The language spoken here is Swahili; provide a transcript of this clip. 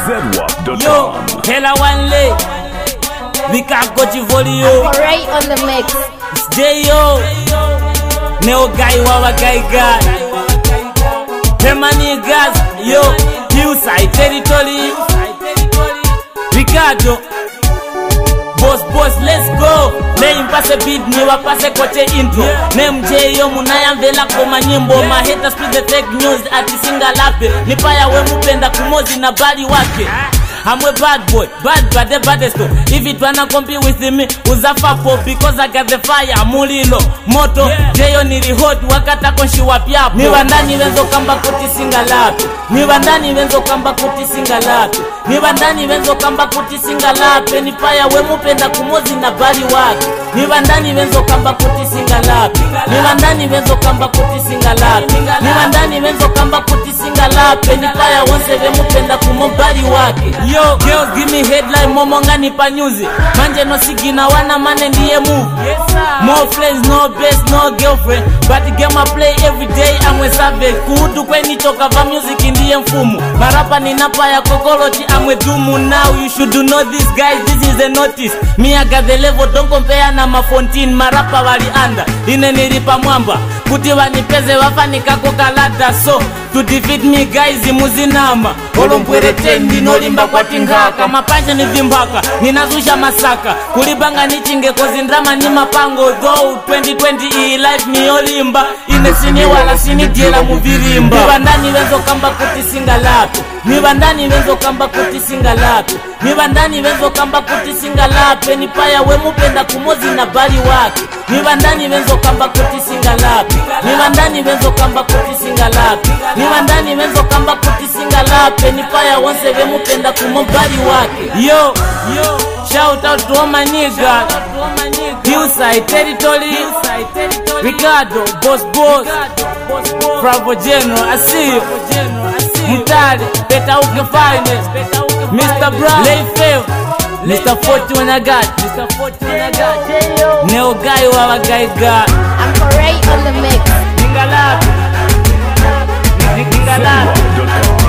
Yo, hella one lay. We can't go to volume. Right on the mix. J.O. Neo guy, wawa guy. Hermani gas, yo, Hillside territory. Ricardo. Boss, let's go. Name pass a beat, niwa pass a kote intro. Name J.O. munaya mvela koma nyimbo. Ma haters speak the fake news ati singa lape. Nipaya we mupenda kumozi na bali wake. I'm a bad boy, bad the baddest though. If it wanna compete with me, uzafa po because I got the fire, mulilo, moto, J.O. nili hot, wakata konshi wapiapo. Niwandani wenzo kamba kuti singa lapi. Niwandani wenzo kamba kuti singa lapi. Niwandani wenzo kamba kuti singa lapi. Nipaya we mupenda kumozi na bali wake. Niwandani wenzo kamba kuti singa lapi. Niwandani wenzo kamba kuti singa lapi. Niwandani wenzo kamba kuti singa lapi. Nipaya wonse we mupenda kumobali wake. Yo, girls give me headline, momonga nipa news. Manje no sigi na wana mane ndiye move. More friends, no best, no girlfriend. But the game I play every day, I'm a savage. Kuhudu kweni choka va music ndiye mfumu. Marapa ni napa ya kokolochi, I'm a dumu. Now you should know this guys, this is a notice. Me I got the level, don't compare na mafontin. Marapa wali anda, ine nilipa mwamba. Kuti wanipeze wafani kako kalata. So, to defeat me guys, muzinama. Olo mpwere tendi, nolimba kwa tingaka. Mapanja ni vimbaka, ninazusha masaka. Kulibanga nichinge kozi ndrama ni mapango. Though 2020 hii life ni olimba. Inesini wala sini diela muvirimba. Niwandani wenzo kamba kuti singa lapi. Niwandani wenzo kamba kuti singa lapi. Niwandani wenzo kamba kuti singa lapi. Nipaya we mupenda kumozi na bali wake. Niwandani wenzo kamba kuti singa lapi. Niwandani wenzo kamba kuti singa lapi. Niwandani wenzo kamba kuti singa lapi. Nipaya wonse we mupenda kumobali wake. Yo, shout out to all my niggas. Hillside territory. Ricardo, boss, Bravo General, I see you. Mutari, better who can find it. Mr. Brown, Lay Fail, Mr. 41 I got, Neo guy, wawa guy. I'm right on the mix. Nigga love.